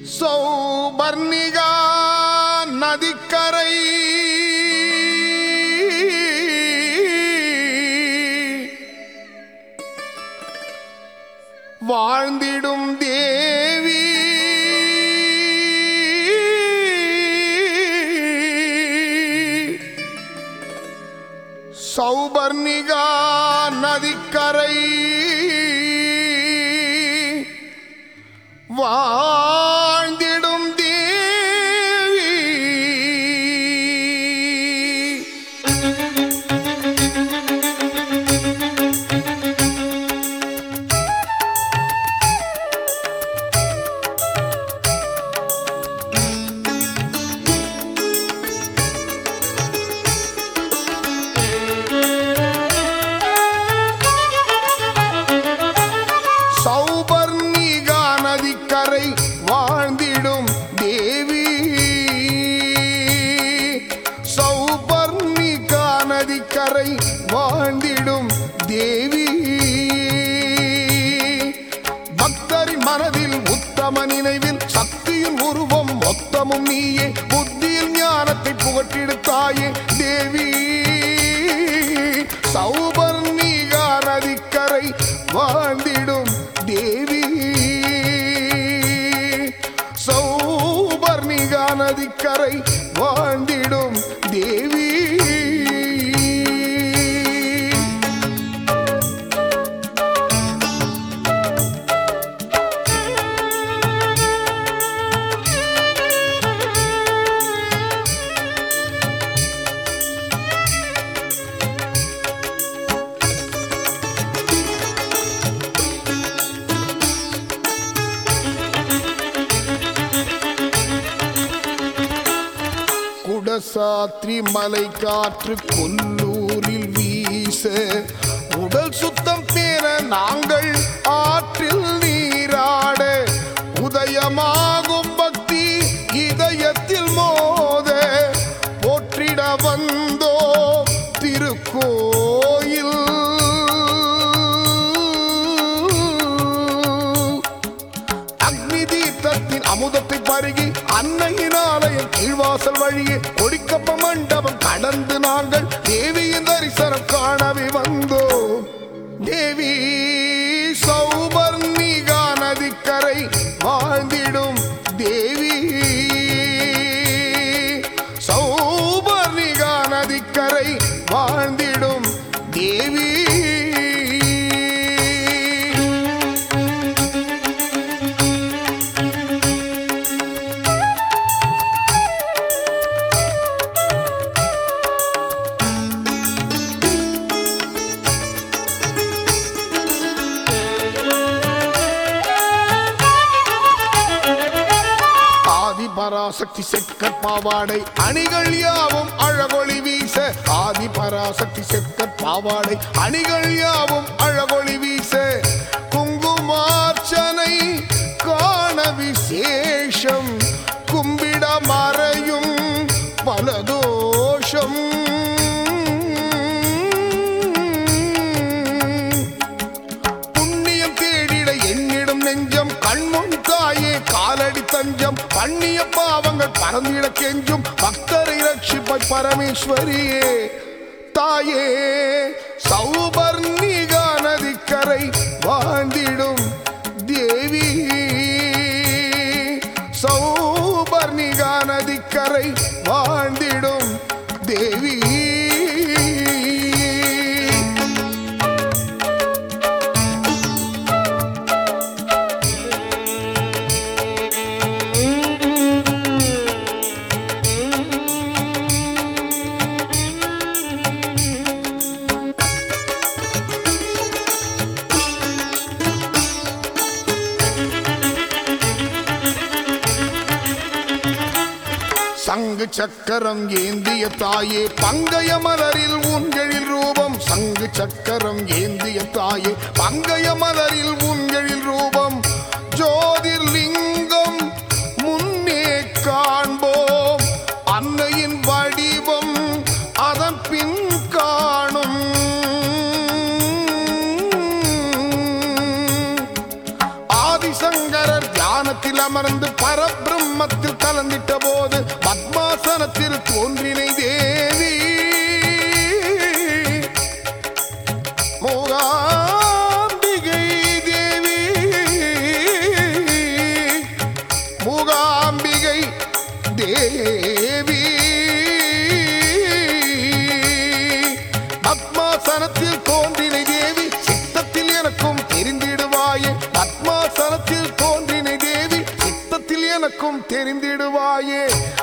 சௌபர்ணிகா நதிக்கரை வாழ்ந்திடும் தேவி சௌபர்ணிகா நதிக்கரை வாழ்ந்திடும் தேவி சௌபர்ணிகா நதிக்கரை வாழ்ந்திடும் தேவி சௌபர்ணிகா நதிக்கரை வாழ்ந்திடும் தேவி பக்தரின் மனதில் உத்தம நினைவில் சக்தியின் உருவம் மொத்தமும் நீயே புத்தியில் ஞானத்தை புகட்டிடுத்தாயே தேவி சௌபர்ணிகா நதிக்கரை வாழ்ந்திடும் தேவி சௌபர்ணிகா நதிக்கரை வாழ்ந்திடும் தேவி குடசாத்ரி மலை காற்று கொல்லூரில் வீச உடல் சுத்தம் பெற நாங்கள் ஆற்றில் நீராட உதயமாகும் பக்தி இதயத்தில் மோத போற்றிட வந்தோ திருக்கோயில் அக்னி தீர்த்தத்தின் அமுதத்தை பருகி அன்னையின் ஆலயம் கீழ்வாசல் வழியே கொடிக்கப்ப மண்டபம் கடந்து நாங்கள் தேவியின் தரிசனம் காணவே வந்தோம் தேவி சௌபர்ணிகா நதிக்கரை வாழ்ந்திடும் தேவி சௌபர்ணிகா நதிக்கரை வாழ்ந்திடும் தேவி பராசக்தி செக்கற் பாவாடை அணிகள் யாவும் அழகொளி வீச ஆதி பராசக்தி செக்கற் பாவாடை அணிகள் யாவும் அழகொளி வீச குங்குமார்ச்சனை காண விசேஷம் கும்பிட மறையும் பலதோஷம் புண்ணியம் தேடிட என்னிடம் நெஞ்சம் கண்முன் தாயே காலடி தஞ்சம் பண்ணிய பாவங்கள் பறந்திட கெஞ்சும் பக்தரை ரட்சிப்பாய் பரமேஸ்வரியே தாயே சௌபர்ணிகா நதிக்கரை வாழ்ந்திடும் தேவி சௌபர்ணிகா நதிக்கரை வாழ்ந்திடும் தேவி சங்கு சக்கரம் ஏந்திய தாயே பங்கய மலரில் உன்களில் ரூபம் சங்கு சக்கரம் ஏந்திய தாயே பங்கய மலரில் உன்களில் ரூபம் ஜோதிர்லிங்கம் முன்னே காண்போம் அன்னையின் வடிவம் அதன் பின் காணும் ஆதிசங்கரர் தியானத்தில் அமர்ந்து பரபிரம்மத்தில் கலந்திட்ட போது பத்மாசனத்தில் தோன்றினை தேவி மூகாம்பிகை தேவி. மூகாம்பிகை தேவி பத்மாசனத்தில் தோன்றினை தேவி சித்தத்தில் எனக்கும் தெரிந்திடுவாயே. பத்மாசனத்தில் தோன்றினை தேவி சித்தத்தில் எனக்கும் தெரிந்திடுவாயே.